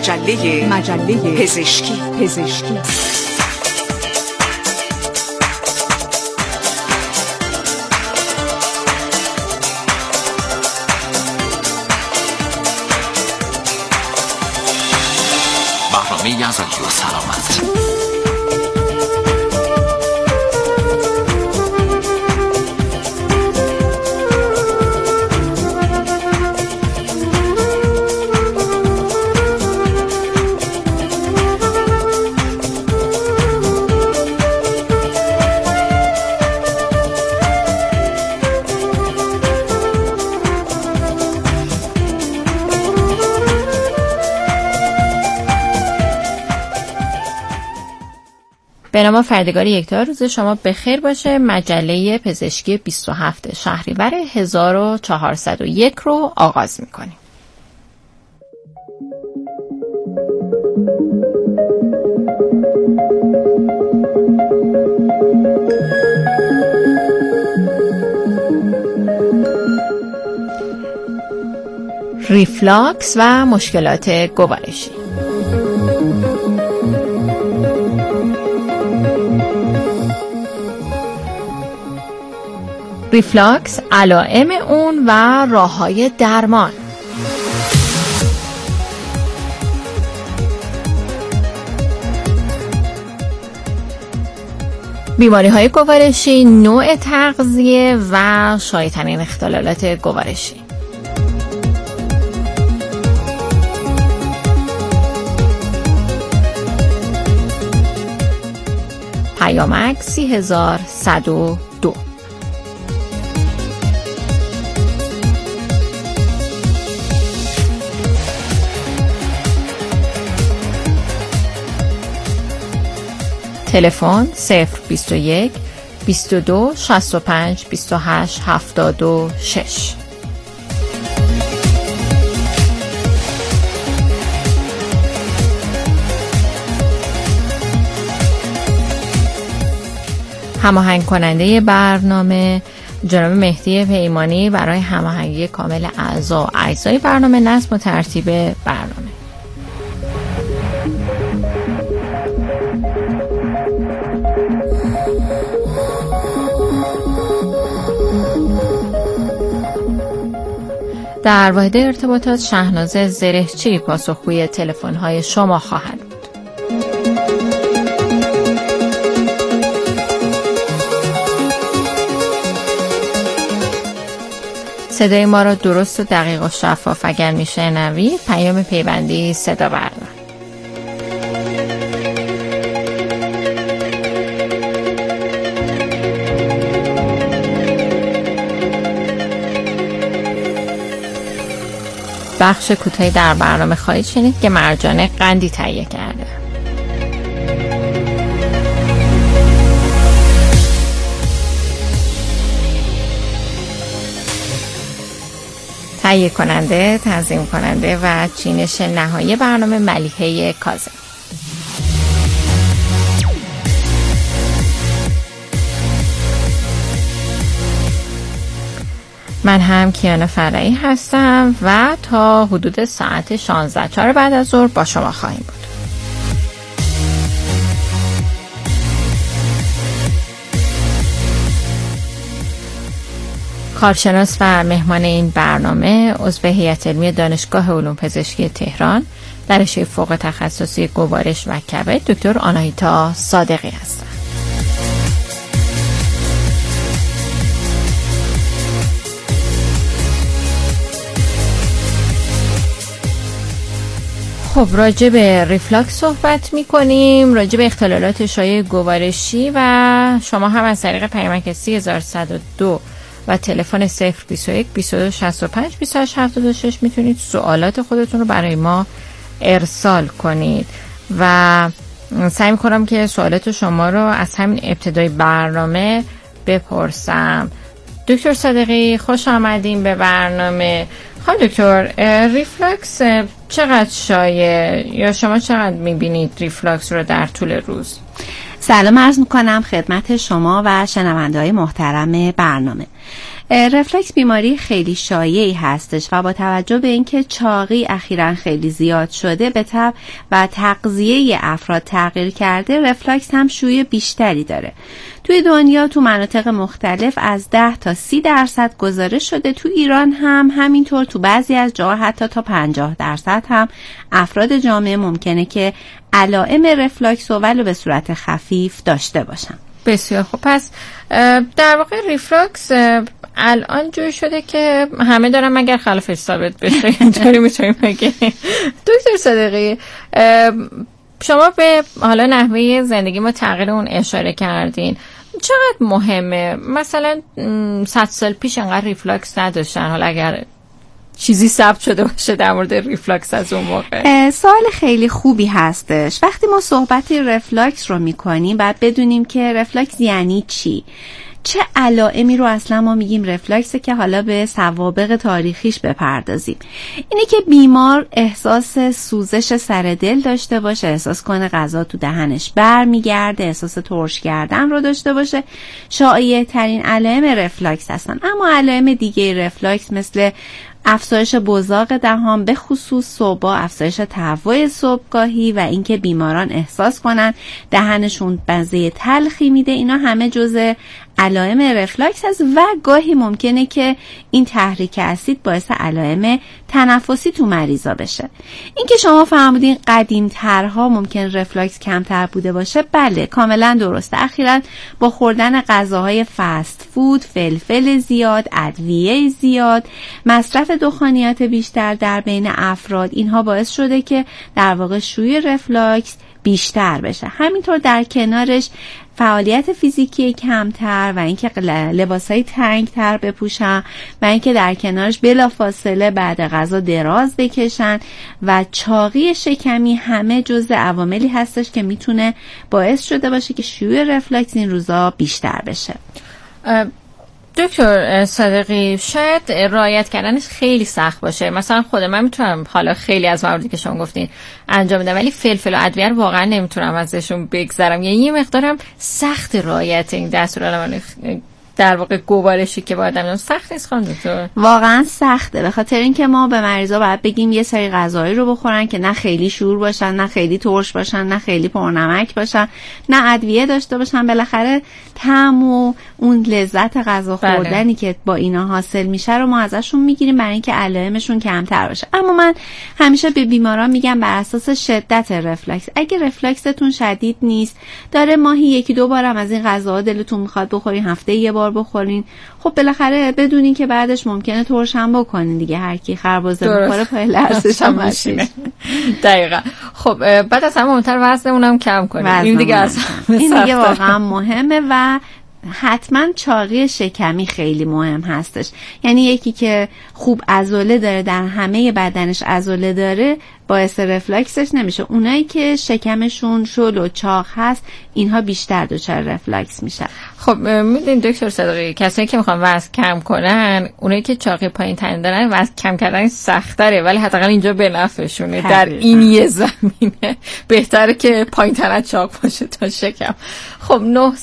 مجله پزشکی. برنامه از رادیو سلامت. به نام فردگار یکتا، روز شما بخیر باشه. مجله پزشکی 27 شهریور 1401 رو آغاز می‌کنیم. ریفلاکس و مشکلات گوارشی. ریفلاکس، علائم اون و راه‌های درمان. بیماری‌های گوارشی، نوع تغذیه و شایع‌ترین اختلالات گوارشی. پیامک 30102. تلفن 021 22 65 28 76. هماهنگ کننده برنامه جناب مهدی پیمانی برای هماهنگی کامل اعضا و اجزای برنامه، نظم و ترتیب برنامه. در واحد ارتباطات شهناز زرهچی پاسخگوی تلفن‌های شما خواهد بود. صدای ما را درست و دقیق و شفاف اگر میشنوید، پیام پیوندی صدا بردار. بخش کوتاهی در برنامه خواهید شنید که مرجان قندی تهیه کرده. تهیه کننده، تنظیم کننده و چینش نهایی برنامه ملیحه کاظمی. من هم کیانا فرعی هستم و تا حدود ساعت 16:04 بعد از ظهر با شما خواهیم بود. کارشناس و مهمان این برنامه عضو هیئت علمی دانشگاه علوم پزشکی تهران در رشته فوق تخصصی گوارش و کبد، دکتر آناهیتا صادقی هستند. خب، راجع به ریفلاکس صحبت می‌کنیم، راجع به اختلالات شایع گوارشی و شما هم از طریق پیامک 30102 و تلفن 021 22 65 28 76 میتونید سوالات خودتون رو برای ما ارسال کنید و سعی می‌کنم که سوالات شما رو از همین ابتدای برنامه بپرسم. دکتر صادقی، خوش آمدین به برنامه. خب دکتر، ریفلاکس چقدر شایع یا شما چقدر میبینید ریفلاکس رو در طول روز؟ سلام عرض میکنم خدمت شما و شنونده‌های محترم برنامه. رفلکس بیماری خیلی شایعی هستش و با توجه به اینکه چاقی اخیراً خیلی زیاد شده به تبع و تغذیه افراد تغییر کرده، رفلکس هم شیوع بیشتری داره. توی دنیا تو مناطق مختلف از 10 تا 30% گزارش شده. تو ایران هم همینطور، تو بعضی از جاها حتی تا 50% هم افراد جامعه ممکنه که علائم رفلکس ولو به صورت خفیف داشته باشن. بسیار خب. پس در واقع ریفلکس الان جوری شده که همه دارن مگر خلافش ثابت بشه، اینطوری میتونیم بگیم. دکتر صادقی، شما به حالا نحوه زندگی ما تغییر اون اشاره کردین، چقدر مهمه؟ مثلا 100 سال پیش انقدر ریفلکس نداشتن، حالا اگر چیزی ثبت شده باشه در مورد ریفلکس از اون موقع؟ سوال خیلی خوبی هستش. وقتی ما صحبت رفلکس رو میکنیم باید بدونیم که رفلکس یعنی چی، چه علائمی رو اصلا ما میگیم رفلکسه، که حالا به سوابق تاریخیش بپردازیم. اینه که بیمار احساس سوزش سر دل داشته باشه، احساس کنه غذا تو دهنش برمیگرده، احساس ترش کردن رو داشته باشه. شایع ترین علائم رفلکس هستن. اما علائم دیگه رفلکس مثل افزایش بزاق دهان، به خصوص صبح، افزایش تهوع صبحگاهی و اینکه بیماران احساس کنن دهنشون مزه تلخی میده، اینا همه جزء علائم رفلکس هست و گاهی ممکنه که این تحریک اسید باعث علائم تنفسی تو مریضا بشه. اینکه شما فرمودین قدیم‌ترها ممکن رفلکس کمتر بوده باشه، بله کاملا درسته. اخیراً با خوردن غذاهای فست فود، فلفل زیاد، ادویه زیاد، مصرف دخانیات بیشتر در بین افراد، اینها باعث شده که در واقع شیوع رفلکس بیشتر بشه. همینطور در کنارش فعالیت فیزیکی کمتر و اینکه لباسای تنگتر بپوشن و اینکه در کنارش بلافاصله بعد غذا دراز بکشن و چاقی شکمی، همه جزء عواملی هستش که میتونه باعث شده باشه که شیوع رفلکس این روزا بیشتر بشه. دکتر صادقی، شاید رعایت کردنش خیلی سخت باشه. مثلا خود من میتونم حالا خیلی از مواردی که شما گفتین انجام بدم، ولی فلفل و ادویه رو واقعا نمیتونم ازشون بگذرم. یعنی یه مقدارم سخت رعایت این دستورالعمل در واقع گوارشی که باید انجام. سخت نیست خانم دکتر؟ واقعا سخته، به خاطر اینکه ما به مریضا باید بگیم یه سری غذاهایی رو بخورن که نه خیلی شور باشن، نه خیلی ترش باشن، نه خیلی پرنمک باشن، نه ادویه داشته باشن. بالاخره طعم و اون لذت غذا خوردنی که با اینا حاصل میشه رو ما ازشون میگیریم برای اینکه علائمشون کمتر باشه. اما من همیشه به بیماران میگم بر اساس شدت رفلکس، اگه رفلکستون شدید نیست، داره ماهی 1-2 بارم از این غذاها دلتون میخواد بخورین، هفته یه بار بخورین، خب بالاخره بدونین که بعدش ممکنه ترش هم بکنین دیگه. هر کی خربزه بخوره پای لرزش هم میشینه. دقیقاً. خب بعد از همه مهمتر وزنمونم کم کنیم. این دیگه واقعا مهمه و حتما چاقی شکمی خیلی مهم هستش. یعنی یکی که خوب عضله داره، در همه بدنش عضله داره، باعث رفلکسش نمیشه. اونایی که شکمشون شل و چاق هست، اینها بیشتر دچار رفلکس میشن. خب میدونید دکتر صادقی، کسایی که میخوان وزن کم کنن، اونایی که چاقی پایین ترین دارن، وزن کم کردن سخت‌تره، ولی حداقل اینجا به نفعشونه. در این یه زمینه بهتره که پایین تر چاق باشه تا شکم. خب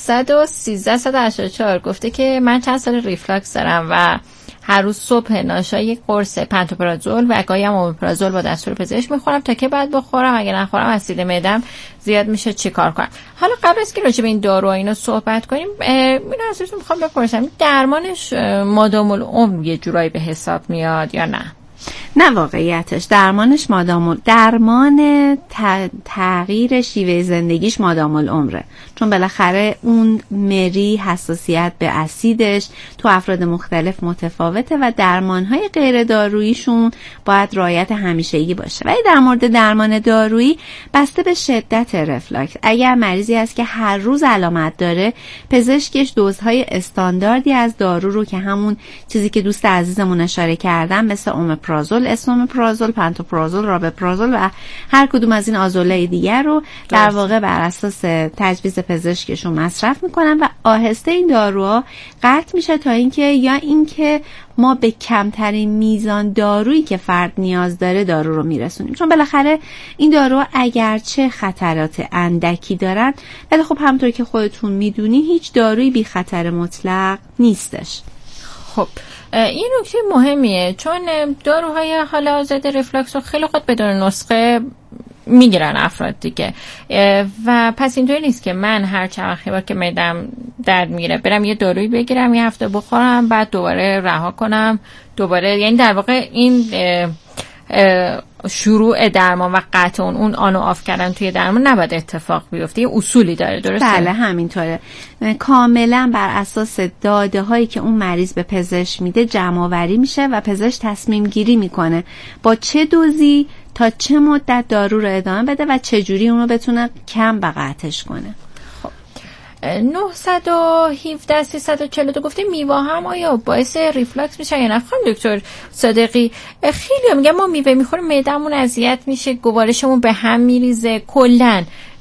913 گفته که من چند سال ریفلکس دارم و هر روز صبح ناشتا یک قرص پنتوپرازول و گاهی هم اومپرازول با دستور پزشک میخورم. تا که بعد بخورم؟ اگه نخورم اسید معده‌ام زیاد میشه، چی کار کنم؟ حالا قبل از که راجع به این دارو اینو صحبت کنیم، من ازتون میخوام بپرسم درمانش مادام العمر یه جورایی به حساب میاد یا نه؟ نه، واقعیتش درمانش درمان تغییر شیوه زندگیش مادام العمره، چون بالاخره اون مری حساسیت به اسیدش تو افراد مختلف متفاوته و درمانهای غیر داروییشون باید رعایت همیشگی باشه. ولی در مورد درمان دارویی بسته به شدت رفلکس، اگر مریضی هست که هر روز علامت داره، پزشکش دوزهای استانداردی از دارو رو که همون چیزی که دوست عزیزمون اشاره کردن مثل اومپرازول، اسومپرازول، پنتوپرازول، رابپرازول و هر کدوم از این آزولای دیگر رو در واقع بر اساس تجویز پزشکشون مصرف میکنن و آهسته این داروها قطع میشه تا اینکه ما به کمترین میزان دارویی که فرد نیاز داره دارو رو میرسونیم. چون بالاخره این داروها اگرچه خطرات اندکی دارن، ولی خب همونطور که خودتون میدونی هیچ دارویی بی خطر مطلق نیستش. خب این نکته مهمیه، چون داروهای حالا ضد ریفلاکس رو خیلی وقت بدون نسخه میگیرن افراد دیگه، و پس اینطوری نیست که من هر چند وقت که معده‌ام درد میگیره برم یه دارویی بگیرم یه هفته بخورم بعد دوباره رها کنم دوباره. یعنی در واقع این شروع درمان و قطع اون آن و آف کردن توی درمان نباید اتفاق بیفته، یه اصولی داره، درسته؟ بله همینطوره، کاملا بر اساس داده هایی که اون مریض به پزشک میده جمع آوری میشه و پزشک تصمیم گیری میکنه با چه دوزی تا چه مدت دارو رو ادامه بده و چه جوری اون رو بتونه کم و قطعش کنه. 917 342 گفته میوه هم آیا باعث ریفلاکس میشه یا نه؟ خانم دکتر صادقی خیلی میگن ما میوه میخوریم معده‌مون اذیت میشه، گوارشمون به هم میریزه، کلا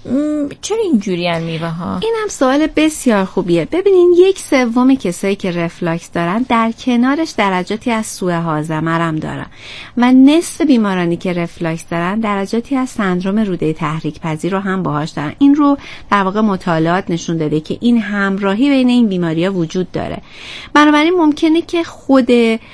چرا اینجوری ان میوه ها؟ این هم سوال بسیار خوبیه. ببینین 1/3 کسایی که رفلاکس دارن در کنارش درجاتی از سوء هاضمه هم دارن و نصف بیمارانی که رفلاکس دارن درجاتی از سندرم روده تحریک پذیر رو هم باهاش دارن. این رو در واقع مطالعات نشون داده که این همراهی بین این بیماری‌ها وجود داره. بنابراین ممکنه که خود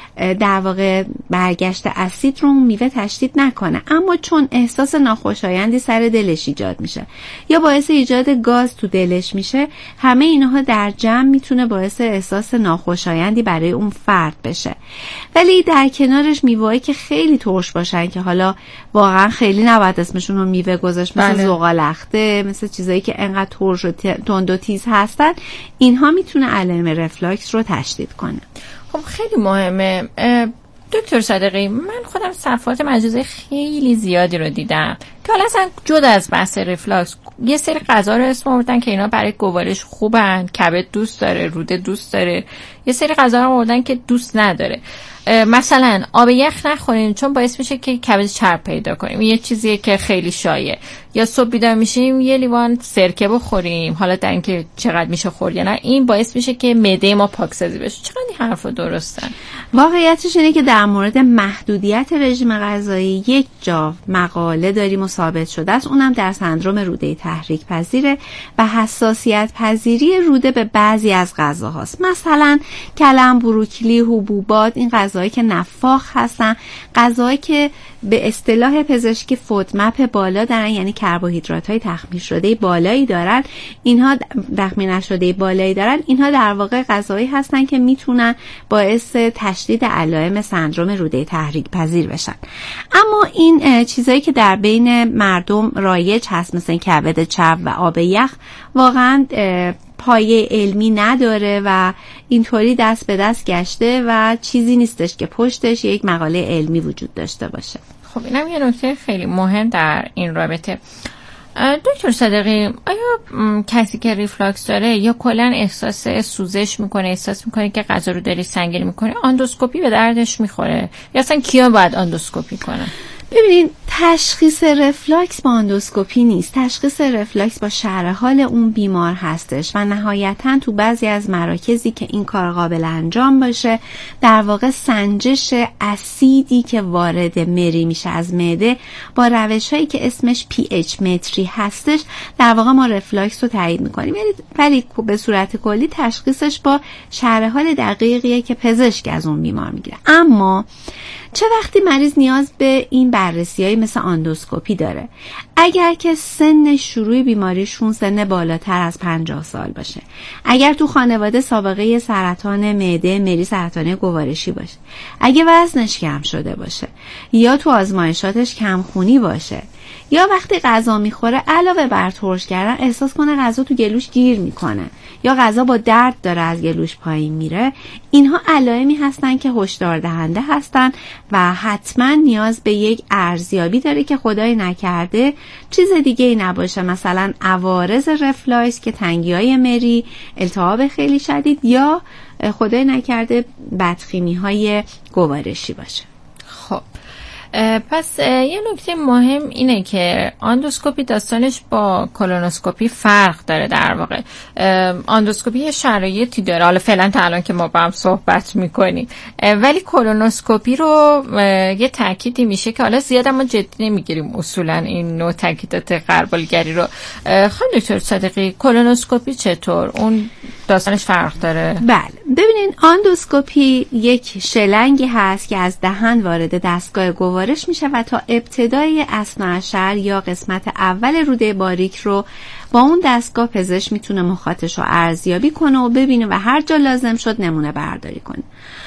در واقع برگشت اسید رو میوه تشدید نکنه، اما چون احساس ناخوشایندی سر دلش ایجاد میشه یا باعث ایجاد گاز تو دلش میشه، همه اینها در جمع میتونه باعث احساس ناخوشایندی برای اون فرد بشه. ولی در کنارش میوه‌ای که خیلی ترش باشن که حالا واقعا خیلی نباید اسمشون رو میوه گذاشت، مثل زغال‌اخته، مثل چیزایی که انقدر ترش و تند و تیز هستن، اینها میتونه علائم رفلاکس رو تشدید کنه. خب خیلی مهمه. دکتر صادقی من خودم صفحات مجازی خیلی زیادی رو دیدم که حالا اصلا جدا از بحث ریفلاکس یه سری غذا رو اسم آوردن که اینا برای گوارش خوبن، کبد دوست داره، روده دوست داره، یه سری غذا رو آوردن که دوست نداره. مثلا آب یخ نخوریم چون باعث میشه که کبد چرب پیدا کنیم، یه چیزیه که خیلی شایع. یا صبح بیدار میشیم یه لیوان سرکه بخوریم، حالا در اینکه چقدر میشه خورد یا نه، این باعث میشه که معده ما پاکسازی بشه. چقدر این حرفا درستن؟ واقعیتش اینه که در مورد محدودیت رژیم غذایی یک جا مقاله داریم و ثابت شده است، اونم در سندرم روده تحریک پذیره و حساسیت پذیری روده به بعضی از غذاهاست، مثلا کلم، بروکلی، حبوبات، این غذاهایی که نفاخ هستن، غذاهایی که به اصطلاح پزشکی فودمپ بالا دارن، یعنی کربوهیدرات‌های تخمیر شده بالایی دارن، اینها تخمیر نشده بالایی دارن، اینها در واقع غذاهایی هستن که میتونن باعث تشدید علائم سندرم روده تحریک پذیر بشن. اما این چیزایی که در بین مردم رایج هست مثل کبد چرب و آب یخ واقعا پایه علمی نداره و اینطوری دست به دست گشته و چیزی نیستش که پشتش یک مقاله علمی وجود داشته باشه. خب اینم یه نکته خیلی مهم در این رابطه. دکتر صادقی آیا کسی که ریفلاکس داره یا کلا احساس سوزش میکنه، احساس میکنه که غذا رو داری سنگین میکنه، اندوسکوپی به دردش میخوره یا اصلا کیا باید اندوسکوپی کنه؟ ببینین تشخیص رفلاکس با اندوسکوپی نیست، تشخیص رفلاکس با شرح حال اون بیمار هستش و نهایتاً تو بعضی از مراکزی که این کار قابل انجام باشه در واقع سنجش اسیدی که وارد مری میشه از معده با روش‌هایی که اسمش pH متری هستش در واقع ما رفلاکس رو تایید میکنیم. ولی به صورت کلی تشخیصش با شرح حال دقیقیه که پزشک از اون بیمار میگیره. اما چه وقتی مریض نیاز به این بررسی‌های مثل اندوسکوپی داره؟ اگر که سن شروع بیماریشون سن بالاتر از 50 سال باشه، اگر تو خانواده سابقه سرطان معده، مری، سرطان گوارشی باشه، اگه وزنش کم شده باشه یا تو آزمایشاتش کمخونی باشه، یا وقتی غذا میخوره علاوه بر ترش کردن احساس کنه غذا تو گلوش گیر میکنه یا غذا با درد داره از گلوش پایین میره، اینها علائمی هستن که هشدار دهنده هستن و حتما نیاز به یک ارزیابی داره که خدای نکرده چیز دیگه ای نباشه، مثلا عوارض رفلاکس که تنگی‌های مری، التهاب خیلی شدید یا خدای نکرده بدخیمی‌های گوارشی باشه. خب پس یه نکته مهم اینه که اندوسکوپی داستانش با کولونوسکوپی فرق داره. در واقع اندوسکوپی یه شرایطی داره، حالا فعلا تا الان که ما با هم صحبت میکنیم، ولی کولونوسکوپی رو یه تأکیدی میشه که حالا زیاد ما جدی نمیگیریم اصولا این نوع تأکیدات غربالگری رو. خانم دکتر صادقی کولونوسکوپی چطور؟ اون داستانش فرق داره؟ بله ببینین اندوسکوپی یک شلنگی هست که از دهن وارد دستگاه گوارش میشه و تا ابتدای اثناعشر یا قسمت اول روده باریک رو با اون دستگاه پزشک میتونه مخاطش رو ارزیابی کنه و ببینه و هر جا لازم شد نمونه برداری کنه.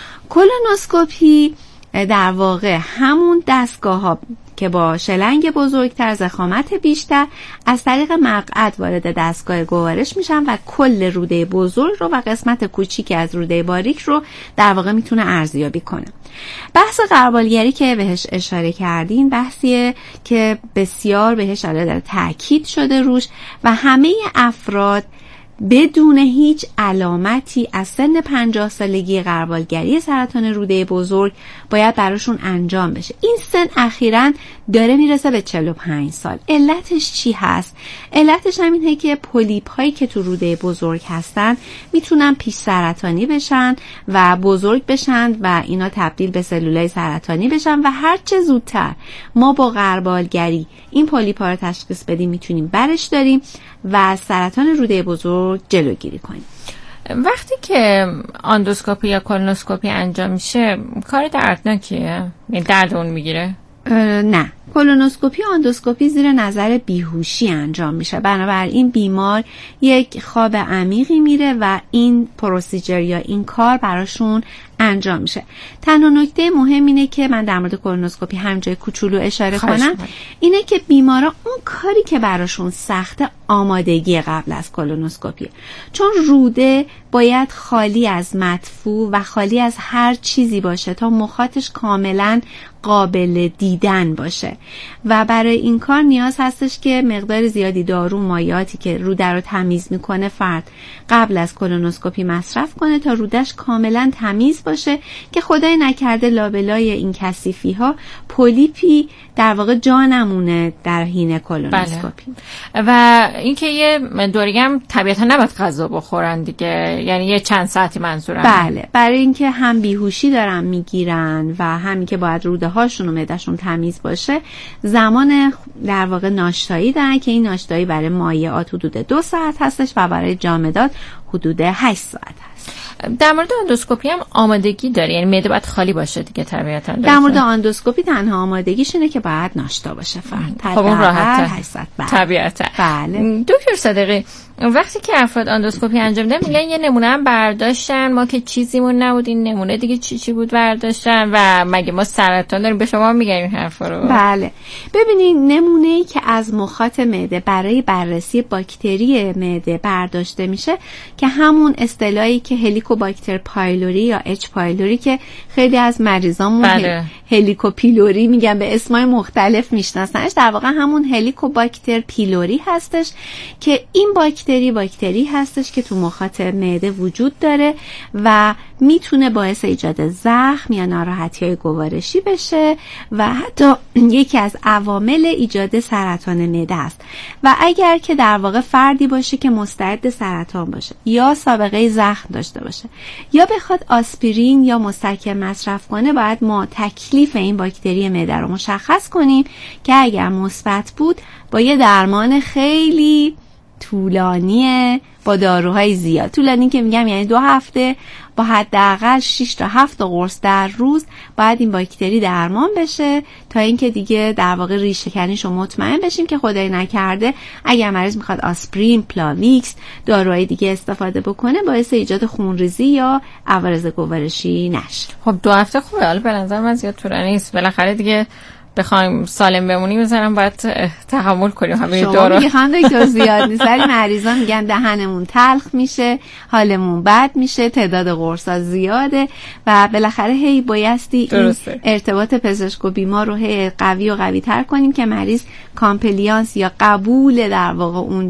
کولونوسکوپی در واقع همون دستگاه ها که با شلنگ بزرگتر، ضخامت بیشتر، از طریق مقعد وارد دستگاه گوارش میشن و کل روده بزرگ رو و قسمت کوچیکی از روده باریک رو در واقع میتونه ارزیابی کنه. بحث غربالگری که بهش اشاره کردین بحثیه که بسیار بهش داره تاکید شده روش و همه افراد بدون هیچ علامتی از سن 50 سالگی غربالگری سرطان روده بزرگ باید براشون انجام بشه. این سن اخیراً داره میرسه به 45 سال. علتش چی هست؟ علتش همینه که پولیپ هایی که تو روده بزرگ هستن میتونن پیش سرطانی بشن و بزرگ بشن و اینا تبدیل به سلولای سرطانی بشن و هرچه زودتر ما با غربالگری این پولیپ ها رو تشخیص بدیم میتونیم برش داریم و از سرطان روده بزرگ جلوگیری کنیم. وقتی که اندوسکوپی یا کولونوسکوپی انجام میشه کار دردناکیه؟ یعنی درد اون میگیره؟ نه، کولونوسکوپی و اندوسکوپی زیر نظر بیهوشی انجام میشه. بنابراین بیمار یک خواب عمیقی میره و این پروسیجر یا این کار براشون انجام میشه. تنها نکته مهم اینه که من در مورد کولونوسکوپی همجای کوچولو اشاره کنم اینه که بیمارا اون کاری که براشون سخته آمادگی قبل از کولونوسکوپی، چون روده باید خالی از مدفوع و خالی از هر چیزی باشه تا مخاطش کاملا قابل دیدن باشه و برای این کار نیاز هستش که مقدار زیادی دارو مایعاتی که روده رو تمیز میکنه فرد قبل از کولونوسکوپی مصرف کنه تا رودش کاملا تمیز باشه که خدای نکرده لابلای این کثیفی ها پولیپی در واقع جا نمونه در حین کولونوسکوپی. بله. و اینکه یه دوریگه هم طبیعتا نباید غذا بخورن دیگه، یعنی یه چند ساعتی منظورم. بله، برای اینکه هم بیهوشی دارن میگیرن و همین که باید روده هاشون و معدهشون تمیز باشه، زمان در واقع ناشتایی دارن که این ناشتایی برای مایعات حدود 2 ساعت هستش و برای جامدات حدود 8 ساعت هست. در مورد اندوسکوپی هم آمادگی داره، یعنی معده باید خالی باشه دیگه طبیعتا. در مورد اندوسکوپی تنها آمادگیش اینه که باید ناشتا باشه فرد. خب اون راحته 8 ساعت. طبیعتا. بله. دکتر صادقی، وقتی که افراد اندوسکوپی انجام میدن میگن یه نمونه هم برداشتن، ما که چیزیمون نبود این نمونه دیگه چی بود برداشتن و مگه ما سرطان داریم؟ به شما میگن این حرفا رو؟ بله. ببینید نمونه‌ای که از مخاط معده برای بررسی باکتری معده برداشته میشه که همون اصطلاحی که هلیکوباکتر پایلوری یا اچ پایلوری که خیلی از مریضامون بله. هلیکوپیلوری میگن، به اسمای مختلف میشناسنش، در واقع همون هلیکوباکتر پیلوری هستش که این باکتری هستش که تو مخاط معده وجود داره و میتونه باعث ایجاد زخم یا ناراحتی‌های گوارشی بشه و حتی یکی از عوامل ایجاد سرطان معده است. و اگر که در واقع فردی باشه که مستعد سرطان باشه یا سابقه زخم داشته باشه یا بخواد آسپرین یا مسکن مصرف کنه، باید ما تکلیف این باکتری معده رو مشخص کنیم که اگر مثبت بود با یه درمان خیلی طولانیه با داروهای زیاد، طولانی که میگم یعنی 2 هفته با حداقل 6 تا 7 قرص در روز باید این باکتری درمان بشه تا اینکه دیگه در واقع ریشه کنیشو مطمئن بشیم که خدای نکرده اگر مریض میخواد آسپرین، پلاویکس، داروهای دیگه استفاده بکنه باعث ایجاد خونریزی یا عوارض گوارشی نشه. خب 2 هفته خوبه، حالا به نظر من زیاد طولانی نیست، بالاخره دیگه بخوایم سالم بمونیم مثلا باید تحمل کنیم همه دارو. شما میگه خانم دکتر زیاد نیست، ولی مریضا میگن دهنمون تلخ میشه، حالمون بد میشه، تعداد قرصا زیاده و بالاخره هی بایستی این ارتباط پزشک و بیمار رو هی قوی و قوی تر کنیم که مریض کامپلیانس یا قبول در واقع اون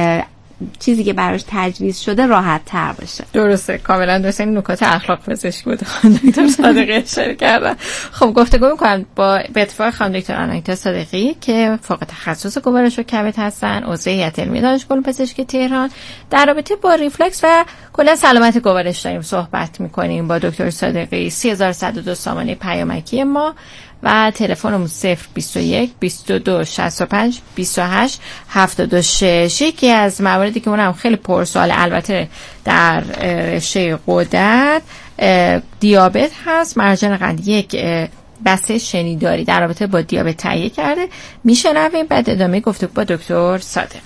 چیزی که براش تجویز شده راحت تر باشه. درسته، کاملا درسته. این نکات اخلاق پزشکی بود دکتر صادقی اشاره کردن. خب گفتگو می‌کنم به اتفاق خانم دکتر آناهیتا صادقی که فوق تخصص گوارش و کبد هستن، عضو هیئت علمی دانشگاه پزشکی تهران. در رابطه با ریفلکس و کلا سلامت گوارش داریم صحبت می‌کنیم با دکتر صادقی. 3102 سامانه پیامکی ما و تلفنمون 021 22 65 28 726. یکی از مواردی که اونم خیلی پرسوال البته در رشته غدد دیابت هست. مرجان قند یک بسته شنیداری در رابطه با دیابت تهیه کرده، میشنویم بعد ادامه گفتگو با دکتر صادقی.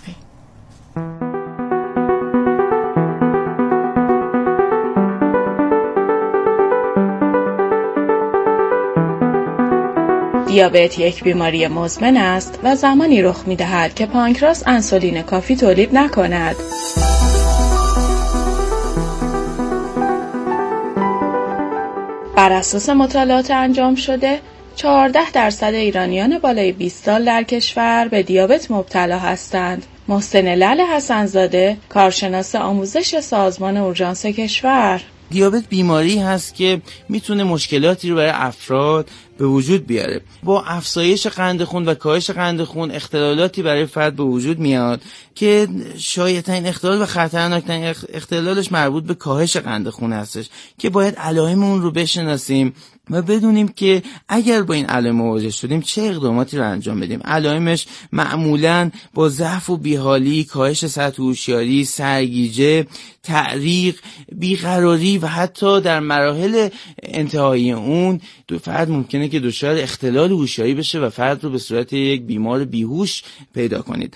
دیابت یک بیماری مزمن است و زمانی رخ می‌دهد که پانکراس انسولین کافی تولید نکند. بر اساس مطالعات انجام شده 14% ایرانیان بالای 20 سال در کشور به دیابت مبتلا هستند. محسن لعل حسن‌زاده، کارشناس آموزش سازمان اورژانس کشور: دیابت بیماری هست که میتونه مشکلاتی رو برای افراد به وجود بیاره. با افزایش قند خون و کاهش قند خون اختلالاتی برای فرد به وجود میاد که شایع‌ترین اختلال و خطرناکترین اختلالش مربوط به کاهش قند خون هستش که باید علائم اون رو بشناسیم و بدونیم که اگر با این علائم مواجه شدیم چه اقداماتی رو انجام بدیم. علائمش معمولاً با ضعف و بیحالی، کاهش سطح هوشیاری، سرگیجه، تعریق، بیقراری و حتی در مراحل انتهایی اون فرد ممکنه که دچار اختلال هوشیاری بشه و فرد رو به صورت یک بیمار بیهوش پیدا کنید.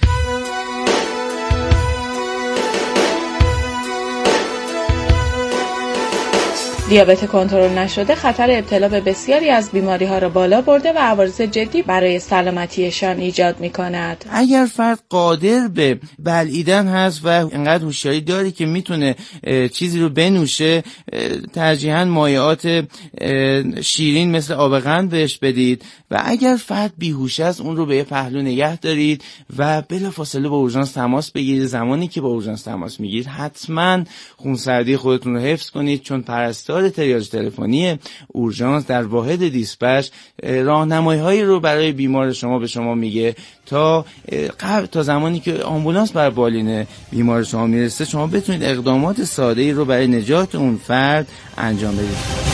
دیابت کنترل نشده خطر ابتلا به بسیاری از بیماری‌ها را بالا برده و عوارض جدی برای سلامتیشان ایجاد می‌کند. اگر فرد قادر به بلعیدن هست و انقدر هوشیاری داره که میتونه چیزی رو بنوشه، ترجیحاً مایعات شیرین مثل آب قند بهش بدید و اگر فرد بیهوش است اون رو به پهلو نگه دارید و بلافاصله با اورژانس تماس بگیرید. زمانی که با اورژانس تماس میگیرید حتماً خونسردی خودتون رو حفظ کنید، چون پرستار تریاج تلفنی اورژانس در واحد دیسپچ راهنمایی‌هایی رو برای بیمار شما به شما میگه تا زمانی که آمبولانس بر بالین بیمار شما میرسه شما بتونید اقدامات ساده‌ای رو برای نجات اون فرد انجام بدید.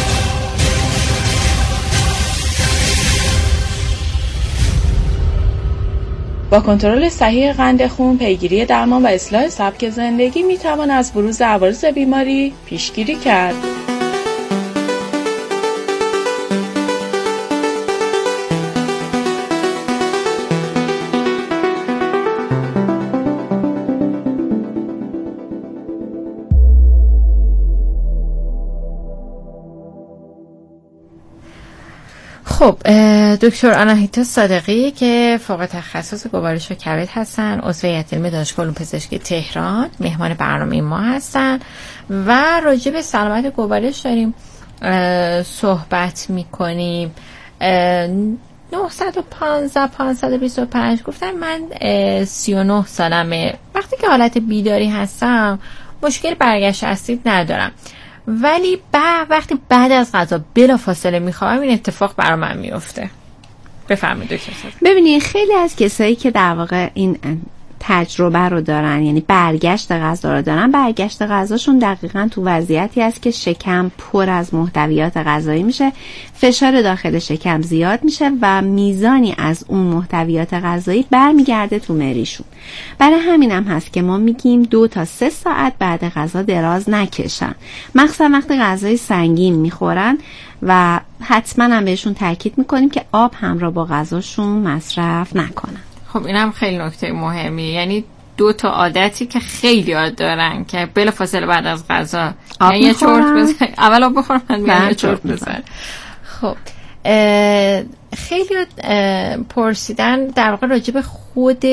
با کنترل صحیح قند خون، پیگیری درمان و اصلاح سبک زندگی میتوان از بروز عوارض بیماری پیشگیری کرد. خب دکتر آناهیتا صادقی که فوق تخصص گوارش و کبد هستن، عضو هیئت علمی دانشگاه علوم پزشکی تهران، مهمان برنامه ما هستن و راجع به سلامت گوارش داریم صحبت میکنیم. 915 525 گفتن من 39 سالمه، وقتی که حالت بیداری هستم مشکل برگشت اسید ندارم، ولی وقتی بعد از غذا بلافاصله میخوام این اتفاق برای من میفته. بفرمایید دکتر. ببینید خیلی از کسایی که در واقع این تجربه رو دارن، یعنی برگشت غذا رو دارن، برگشت غذاشون دقیقاً تو وضعیتی است که شکم پر از محتویات غذایی میشه، فشار داخل شکم زیاد میشه و میزانی از اون محتویات غذایی برمیگرده تو مریشون. برای همین هم هست که ما میگیم 2 تا 3 ساعت بعد غذا دراز نکشن، مخصوصا وقتی غذای سنگین میخورن و حتما هم بهشون تاکید میکنیم که آب همراه با غذاشون مصرف نکنن. خب این هم خیلی نکته مهمیه، یعنی 2 تا عادتی که خیلی یاد دارن که بلافاصله بعد از غذا یه چرت بزن، اول آب بخورم بعد یه چرت بزن. خب خیلی پرسیدن در واقع راجع به خود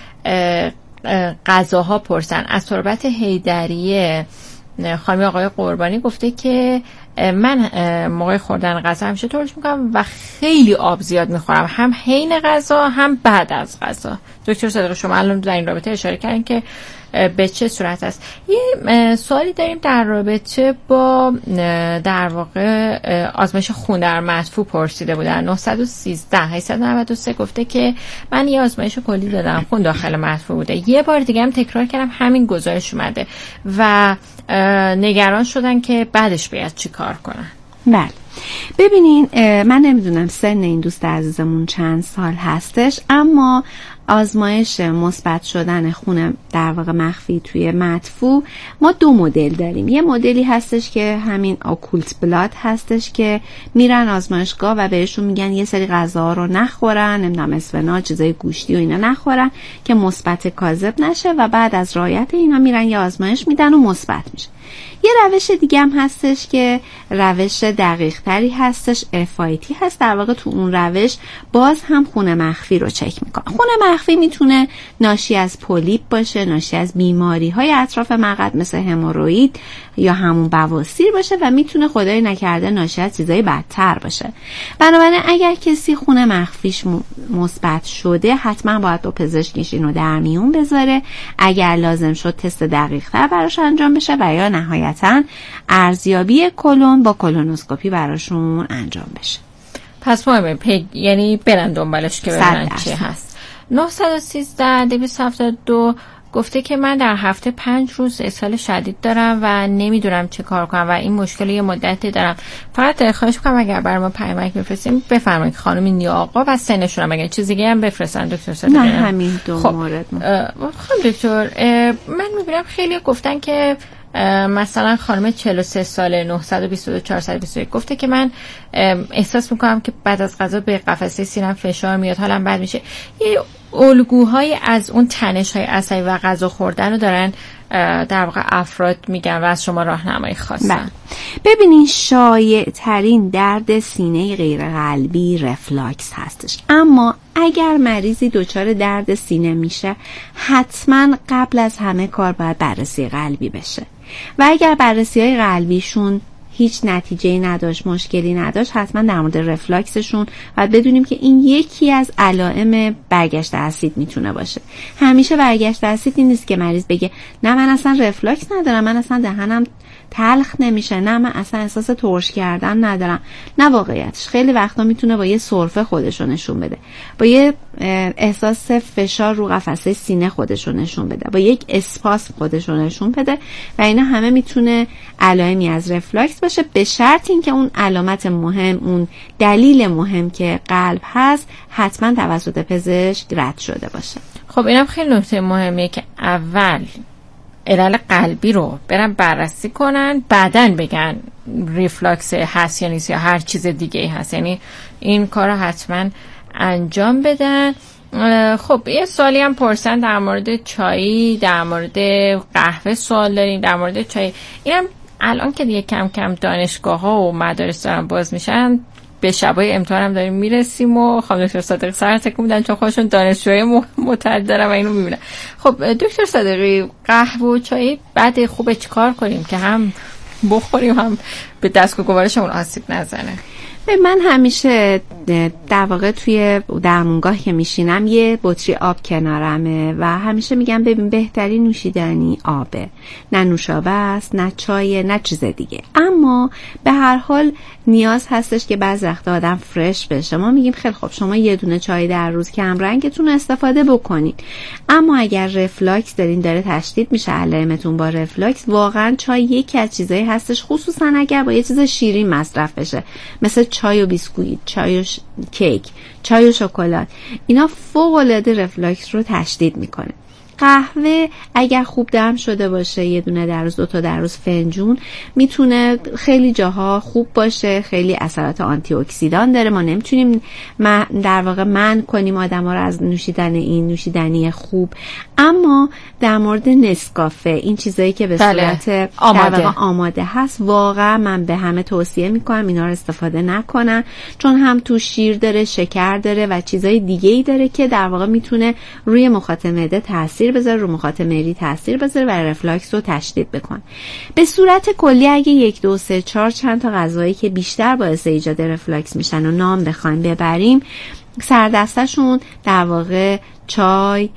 غذاها پرسن. از تربت حیدریه خانم آقای قربانی گفته که من موقع خوردن غذا همیشه ترش میکنم و خیلی آب زیاد میخورم، هم حین غذا هم بعد از غذا. دکتر صادق شما الان در این رابطه اشاره کردین که به چه صورت است. یه سوالی داریم در رابطه با در واقع آزمایش خون در مدفوع پرسیده بودن. 913 893 گفته که من یه آزمایش کلی دادم، خون داخل مدفوع بوده، یه بار دیگه هم تکرار کردم همین گزارش اومده و نگران شدن که بعدش باید چی کار کنن. بله ببینین من نمیدونم سن این دوست عزیزمون چند سال هستش، اما آزمایش مثبت شدن خون در واقع مخفی توی مدفوع ما 2 مدل داریم. یه مدلی هستش که همین اوکولت بلاد هستش که میرن آزمایشگاه و بهشون میگن یه سری غذاها رو نخورن، نمیدونم اسفناج، چیزای گوشتی و اینا نخورن که مثبت کاذب نشه و بعد از رعایت اینا میرن یه آزمایش میدن و مثبت میشه. یه روش دیگه هم هستش که روش دقیق تری هستش، FIT هست. در واقع تو اون روش باز هم خون مخفی رو چک میکنه. خون مخفی میتونه ناشی از پولیپ باشه، ناشی از بیماری های اطراف مقعد مثل هموروئید یا همون بواسیر باشه و میتونه خدای نکرده ناشی از چیزای بدتر باشه. بنابراین اگر کسی خون مخفیش مثبت شده حتما باید با پزشکش اینو در میون بذاره. اگر لازم شد تست دقیق تر براش انجام بشه و یا نهایتاً ارزیابی کلون با کلونوسکوپی براشون انجام بشه. پس مهمه یعنی برن دنبالش که ببینن چی هست. 913-272 گفته که من در هفته 5 روز اسهال شدید دارم و نمیدونم چه کار کنم و این مشکل یه مدتی دارم. فقط خواهش می‌کنم اگر برای ما پیامک بفرستیم بفرمایید خانم یا آقا و سنشون هم اگه چیز دیگه هم بفرستن دکتر صادقی. نه همین 2 مورد. خب دکتر من می‌بینم خیلی گفتن که مثلا خانم 43 ساله 922-421 گفته که من احساس میکنم که بعد از غذا به قفسه سینم فشار میاد، حالم بد میشه. یه الگوهای از اون تنش‌های عصبی و غذا خوردن رو دارن در واقع افراد میگن و از شما راهنمایی خواستن. ببینین شایع ترین درد سینه غیر قلبی رفلاکس هستش، اما اگر مریضی دچار درد سینه میشه حتما قبل از همه کار باید بررسی قلبی بشه و اگر بررسی‌های قلبیشون هیچ نتیجه‌ای نداشت، مشکلی نداشت، حتما در مورد رفلاکسشون باید بدونیم که این یکی از علائم برگشت اسید میتونه باشه. همیشه برگشت اسید این نیست که مریض بگه نه من اصلا رفلاکس ندارم، من اصلا دهنم تلخ نمیشه، نه من اصلا احساس ترش کردن ندارم. نه، واقعیتش خیلی وقتا میتونه با یه سرفه خودشو نشون بده، با یه احساس فشار رو قفسه سینه خودشو نشون بده، با یک اسپاسم خودشو نشون بده و اینا همه میتونه علائمی از رفلاکس باشه، به شرط اینکه اون علامت مهم، اون دلیل مهم که قلب هست حتما توسط پزشک رد شده باشه. خب اینم خیلی نکته مهمیه که اول علل قلبی رو برن بررسی کنن، بعدن بگن ریفلاکس هست یا نیست یا هر چیز دیگه هست. یعنی این کار رو حتما انجام بدن. خب یه سوالی هم پرسن در مورد چای، در مورد قهوه سوال داریم، در مورد چای. اینم الان که دیگه کم کم دانشگاه ها و مدارس دارن باز میشن، به شبای امتحان هم داریم میرسیم و خانم دکتر صادقی سر تکون میدن چون خودشون دانشجوی معتاد دارن و اینو میبینن. خب دکتر صادقی قهوه و چای بعد خوبه چیکار کنیم که هم بخوریم هم به دستگاه گوارشمون آسیب نزنه؟ من همیشه در واقع توی درمونگاه که میشینم یه بطری آب کنارمه و همیشه میگم ببین بهترین نوشیدنی آبه، نه نوشابه است، نه چای، نه چیز دیگه. اما به هر حال نیاز هستش که بعضی وقتا آدم فرش بشه. ما میگیم خیلی خوب شما یه دونه چای در روز کم رنگتون استفاده بکنید، اما اگر رفلاکس دارین، داره تشدید میشه علائمتون با رفلاکس، واقعا چای یکی از چیزایی هستش، خصوصا اگر با یه چیز شیرین مصرف بشه مثل چای و بیسکویت، چای و کیک، چای و شکلات، اینا فوق‌العاده رفلاکس رو تشدید میکنه. قهوه اگر خوب دم شده باشه، یه دونه در روز، 2 تا در روز فنجون، میتونه خیلی جاها خوب باشه، خیلی اثرات آنتی اکسیدان داره. ما نمیتونیم در واقع منع کنیم آدما رو از نوشیدن این نوشیدنی خوب، اما در مورد نسکافه، این چیزایی که به صورت آماده هست، واقعا من به همه توصیه میکنم اینا رو استفاده نکنن، چون هم تو شیر داره، شکر داره و چیزای دیگه‌ای داره که در واقع میتونه روی مخاط معده تاثیر بذاره، رو مخاط معده تاثیر بذاره و رفلاکس رو تشدید بکنه. به صورت کلی اگه 1 2 3 4 چند تا غذایی که بیشتر باعث ایجاد رفلاکس میشن و نام بخوایم ببریم، سردستشون در واقع چای،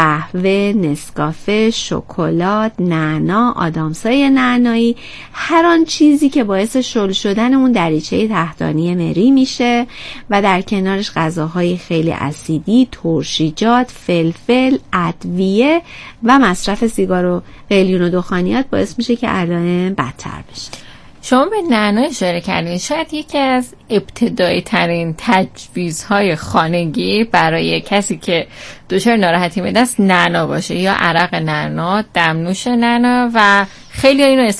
قهوه، نسکافه، شکلات، نعنا، آدامسای نعنایی، هر آن چیزی که باعث شل شدن اون دریچه تحتانی مری میشه و در کنارش غذاهای خیلی اسیدی، ترشیجات، فلفل، ادویه و مصرف سیگار و قلیون و دخانیات باعث میشه که علائم بدتر بشه. شما به نعنا اشاره کردین. شاید یکی از ابتدایی ترین تجویزهای خانگی برای کسی که دچار ناراحتی معده است نعنا باشه، یا عرق نعنا، دمنوش نعنا، و خیلی اینو